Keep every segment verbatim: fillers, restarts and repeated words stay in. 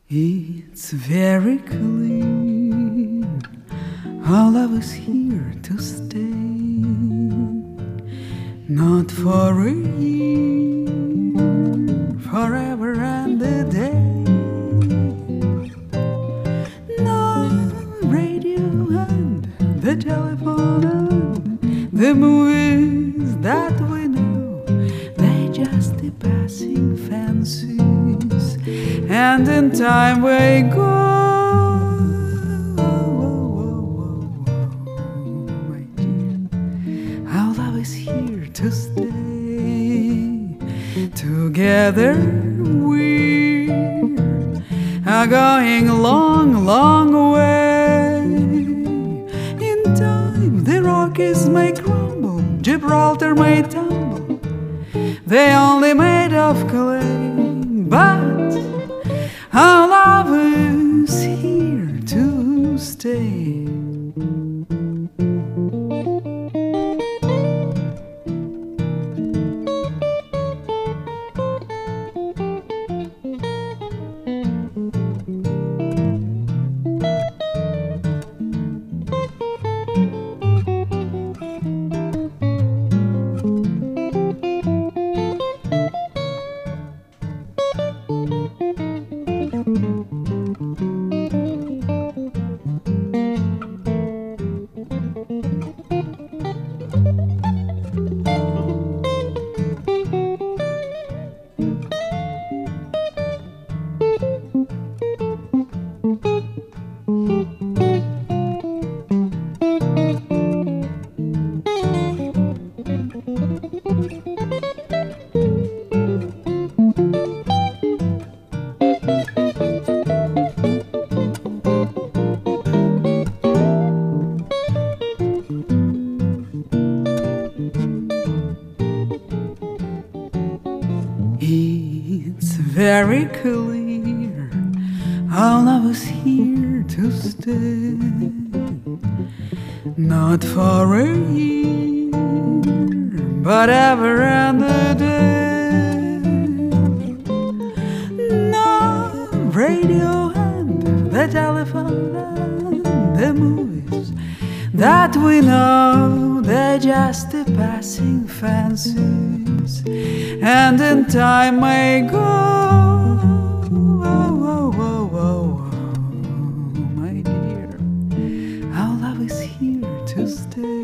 It's very clear our love is here to stay, not for a year, forever and a day. No radio and the telephone and the movies that we know, they're just the passing fancies, and in time we go. My dear, our love is here to stay. Together we are going a long, long way. In time the Rockies may crumble, Gibraltar may tumble, they only made of clay, but our love is here to stay. It's very clear our love is here to stay, not for a year, but ever and a day. No radio and the telephone and the movies that we know, they're just the passing fancies, and in time may go. Oh, oh, oh, oh, oh, my dear, our love is here to stay.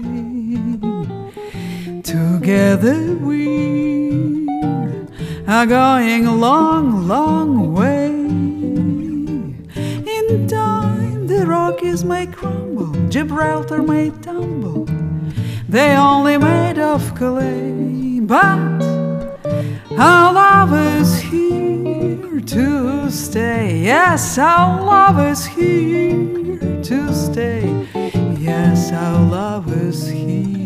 Together we are going a long, long way. In time the Rockies may crumble, Gibraltar may tumble, they only made of clay, but our love is here to stay. Yes, our love is here to stay. Yes, our love is here